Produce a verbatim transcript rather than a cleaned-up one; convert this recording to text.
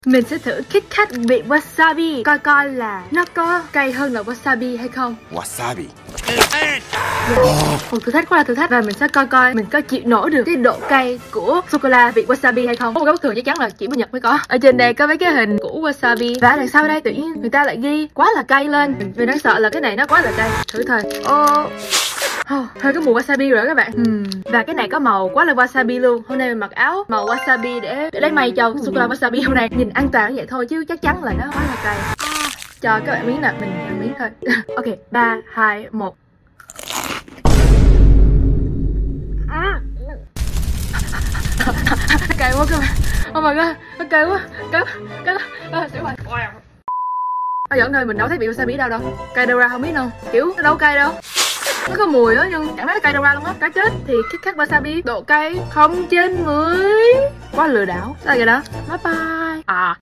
Mình sẽ thử Kit Kat vị wasabi, coi coi là nó có cay hơn là wasabi hay không. Wasabi. Yeah. Một thử thách quá là thử thách. Và mình sẽ coi coi mình có chịu nổi được cái độ cay của sô-cô-la vị wasabi hay không. Có một cái bất thường chắc chắn là chỉ bên Nhật mới có. Ở trên đây có mấy cái hình của wasabi. Và đằng sau đây tự nhiên người ta lại ghi quá là cay lên. Vì đáng sợ là cái này nó quá là cay. Thử thôi. Ô Oh, hơi có mùi wasabi rồi các bạn. uhm. Và cái này có màu quá là wasabi luôn. Hôm nay mình mặc áo màu wasabi để để lấy may cho sô-cô-la wasabi hôm nay. Nhìn an toàn như vậy thôi chứ chắc chắn là nó quá là cay. Cho các bạn miếng nè, mình ăn miếng thôi. Ok, ba, hai, một. Cay quá các bạn. Oh my god, nó cay quá. Cay quá, cay quá. Xỉu rồi. Nói giỡn thôi, mình đâu thấy vị wasabi đâu đâu. Cay đâu ra không biết đâu. Kiểu nó đâu cay đâu. Nó có mùi á nhưng chẳng thấy nó cay đâu ra luôn á. Cá chết thì Kit Kat wasabi độ cay không trên mười. Quá lừa đảo. Sao vậy đó. Bye bye. À